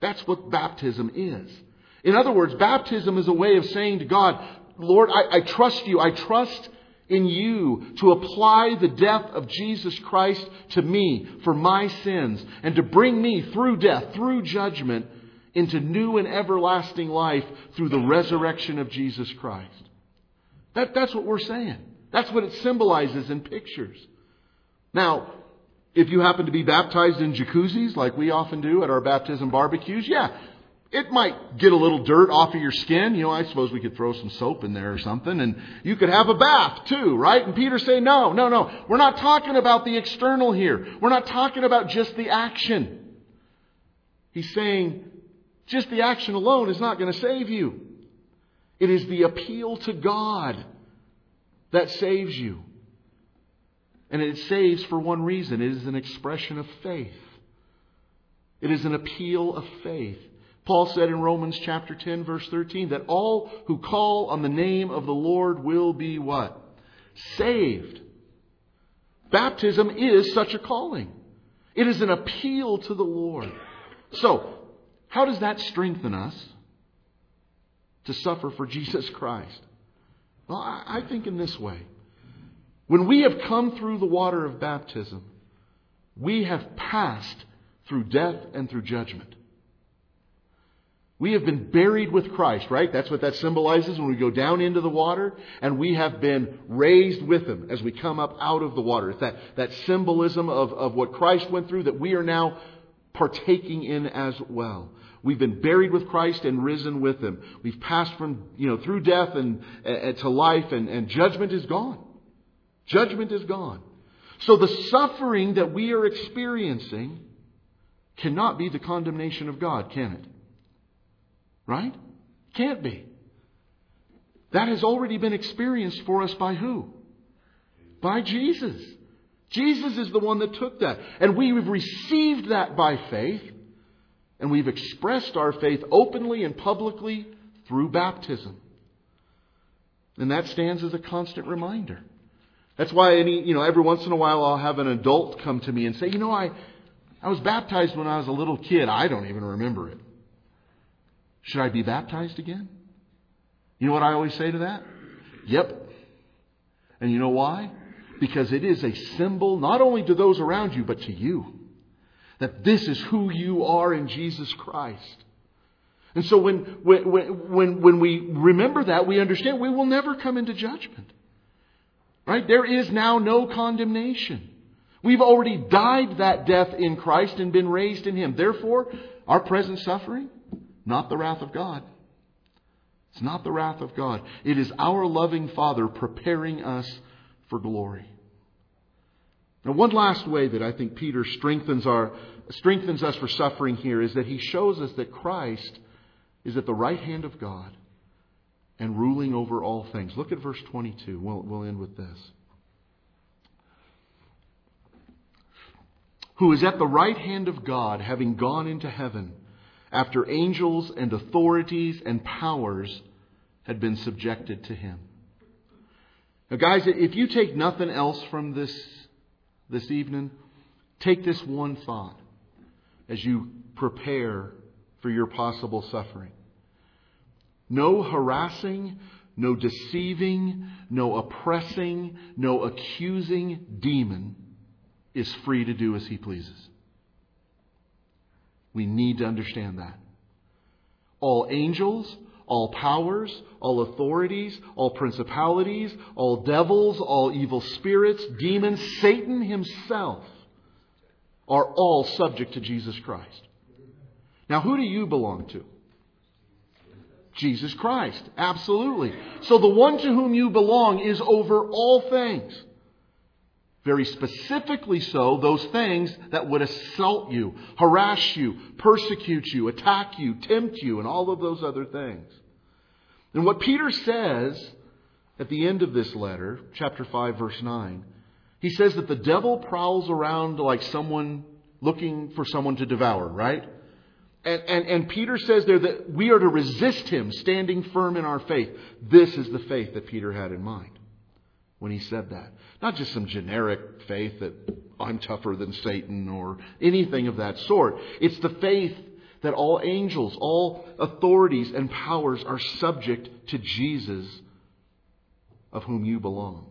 That's what baptism is. In other words, baptism is a way of saying to God, Lord, I, I trust you. I trust in you to apply the death of Jesus Christ to me for my sins and to bring me through death, through judgment, into new and everlasting life through the resurrection of Jesus Christ. That, that's what we're saying. That's what it symbolizes in pictures. Now, if you happen to be baptized in jacuzzis like we often do at our baptism barbecues, yeah, it might get a little dirt off of your skin. You know, I suppose we could throw some soap in there or something, and you could have a bath too, right? And Peter's saying, no, no, no. We're not talking about the external here. We're not talking about just the action. He's saying just the action alone is not going to save you. It is the appeal to God that saves you. And it saves for one reason. It is an expression of faith. It is an appeal of faith. Paul said in Romans chapter ten, verse thirteen, that all who call on the name of the Lord will be what? Saved. Baptism is such a calling. It is an appeal to the Lord. So, how does that strengthen us to suffer for Jesus Christ? Well, I think in this way. When we have come through the water of baptism, we have passed through death and through judgment. We have been buried with Christ, right? That's what that symbolizes when we go down into the water. And we have been raised with Him as we come up out of the water. It's that, that symbolism of, of what Christ went through that we are now partaking in as well. We've been buried with Christ and risen with Him. We've passed from, you know, through death and, and to life, and, and judgment is gone. Judgment is gone. So the suffering that we are experiencing cannot be the condemnation of God, can it? Right? Can't be. That has already been experienced for us by who? By Jesus. Jesus is the one that took that. And we've received that by faith. And we've expressed our faith openly and publicly through baptism. And that stands as a constant reminder. That's why any, you know, every once in a while I'll have an adult come to me and say, you know, I, I was baptized when I was a little kid. I don't even remember it. Should I be baptized again? You know what I always say to that? Yep. And you know why? Because it is a symbol not only to those around you, but to you. That this is who you are in Jesus Christ. And so when, when, when, when we remember that, we understand we will never come into judgment. Right? There is now no condemnation. We've already died that death in Christ and been raised in Him. Therefore, our present suffering, not the wrath of God. It's not the wrath of God. It is our loving Father preparing us for glory. Now, one last way that I think Peter strengthens our strengthens us for suffering here is that he shows us that Christ is at the right hand of God and ruling over all things. Look at verse twenty-two. We'll, we'll end with this. Who is at the right hand of God, having gone into heaven, after angels and authorities and powers had been subjected to Him. Now, guys, if you take nothing else from this this evening, take this one thought as you prepare for your possible suffering. No harassing, no deceiving, no oppressing, no accusing demon is free to do as he pleases. We need to understand that. All angels, all powers, all authorities, all principalities, all devils, all evil spirits, demons, Satan himself are all subject to Jesus Christ. Now, who do you belong to? Jesus Christ. Absolutely. So the one to whom you belong is over all things. Very specifically so, those things that would assault you, harass you, persecute you, attack you, tempt you, and all of those other things. And what Peter says at the end of this letter, chapter five, verse nine, he says that the devil prowls around like someone looking for someone to devour, right? And, and, and Peter says there that we are to resist him, standing firm in our faith. This is the faith that Peter had in mind when he said that. Not just some generic faith that I'm tougher than Satan or anything of that sort. It's the faith that all angels, all authorities and powers are subject to Jesus, of whom you belong.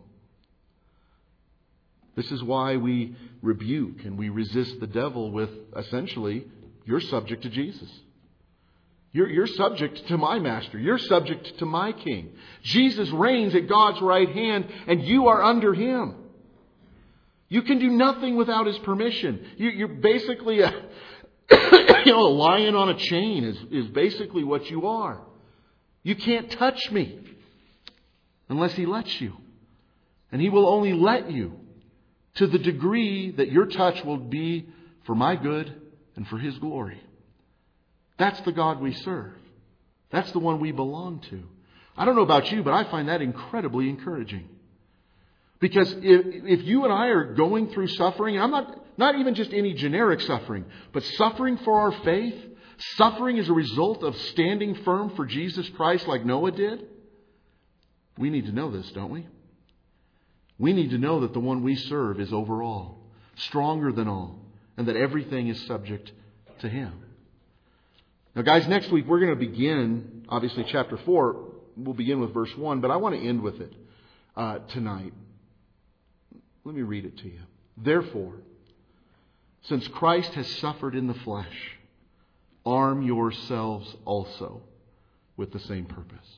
This is why we rebuke and we resist the devil with, essentially, you're subject to Jesus. You're, you're subject to my master. You're subject to my king. Jesus reigns at God's right hand, and you are under him. You can do nothing without his permission. You, you're basically a, you know, a lion on a chain is, is basically what you are. You can't touch me unless he lets you. And he will only let you to the degree that your touch will be for my good and for his glory. That's the God we serve. That's the one we belong to. I don't know about you, but I find that incredibly encouraging. Because if, if you and I are going through suffering, and I'm not, not even just any generic suffering, but suffering for our faith, suffering as a result of standing firm for Jesus Christ like Noah did, we need to know this, don't we? We need to know that the one we serve is over all, stronger than all, and that everything is subject to him. Now, guys, next week we're going to begin, obviously, chapter four. We'll begin with verse one, but I want to end with it uh, tonight. Let me read it to you. Therefore, since Christ has suffered in the flesh, arm yourselves also with the same purpose.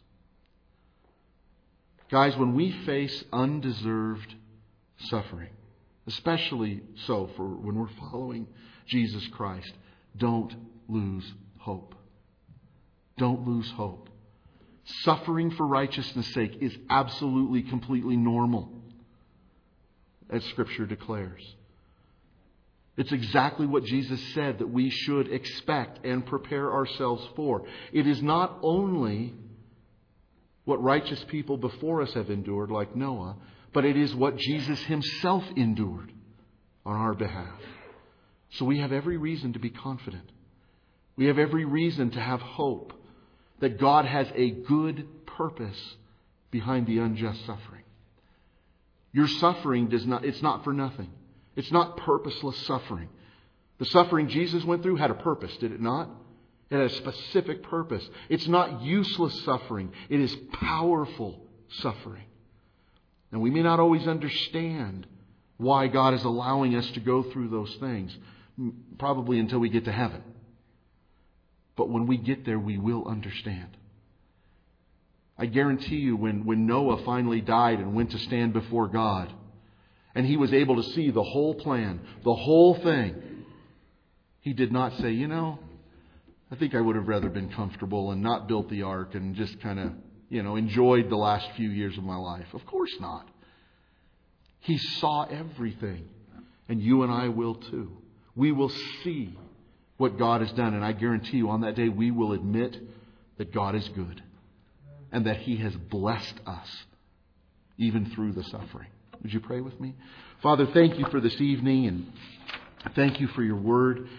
Guys, when we face undeserved suffering, especially so for when we're following Jesus Christ, don't lose hope. Don't lose hope. Suffering for righteousness' sake is absolutely, completely normal, as Scripture declares. It's exactly what Jesus said that we should expect and prepare ourselves for. It is not only what righteous people before us have endured, like Noah, but it is what Jesus himself endured on our behalf. So we have every reason to be confident. We have every reason to have hope that God has a good purpose behind the unjust suffering. Your suffering does not, it's not for nothing. It's not purposeless suffering. The suffering Jesus went through had a purpose, did it not? It had a specific purpose. It's not useless suffering. It is powerful suffering. And we may not always understand why God is allowing us to go through those things, probably until we get to heaven. But when we get there, we will understand. I guarantee you, when, when Noah finally died and went to stand before God, and he was able to see the whole plan, the whole thing, he did not say, you know, I think I would have rather been comfortable and not built the ark and just kind of, you know, enjoyed the last few years of my life. Of course not. He saw everything. And you and I will too. We will see what God has done. And I guarantee you on that day we will admit that God is good. And that He has blessed us even through the suffering. Would you pray with me? Father, thank you for this evening. And thank you for your word.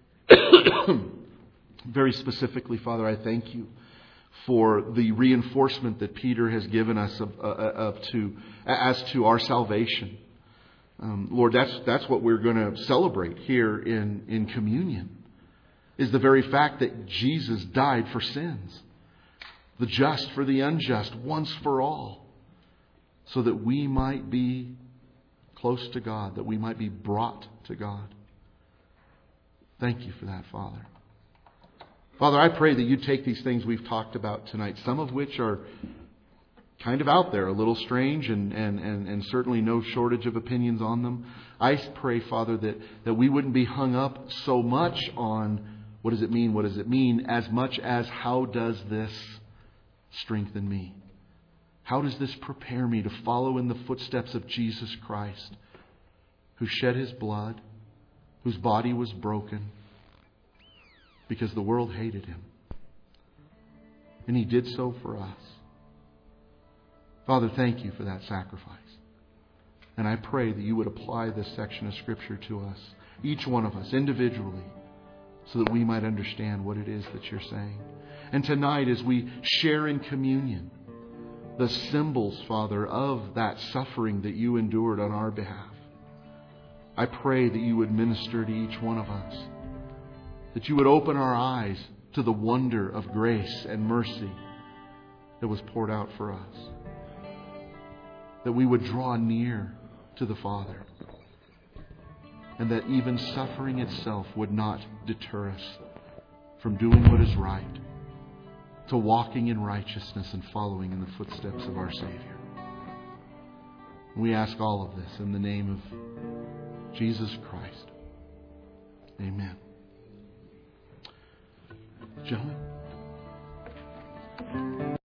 Very specifically, Father, I thank you for the reinforcement that Peter has given us of, uh, of to as to our salvation. Um, Lord, that's that's what we're going to celebrate here in, in communion, is the very fact that Jesus died for sins, the just for the unjust, once for all, so that we might be close to God, that we might be brought to God. Thank you for that, Father. Father, I pray that you take these things we've talked about tonight, some of which are kind of out there, a little strange, and, and, and, and certainly no shortage of opinions on them. I pray, Father, that, that we wouldn't be hung up so much on what does it mean, what does it mean, as much as how does this strengthen me? How does this prepare me to follow in the footsteps of Jesus Christ, who shed His blood, whose body was broken, because the world hated Him. And He did so for us. Father, thank you for that sacrifice. And I pray that you would apply this section of Scripture to us, each one of us individually, so that we might understand what it is that you're saying. And tonight, as we share in communion, the symbols, Father, of that suffering that you endured on our behalf, I pray that you would minister to each one of us, that You would open our eyes to the wonder of grace and mercy that was poured out for us. That we would draw near to the Father. And that even suffering itself would not deter us from doing what is right, to walking in righteousness and following in the footsteps of our Savior. We ask all of this in the name of Jesus Christ. Amen. Gentlemen.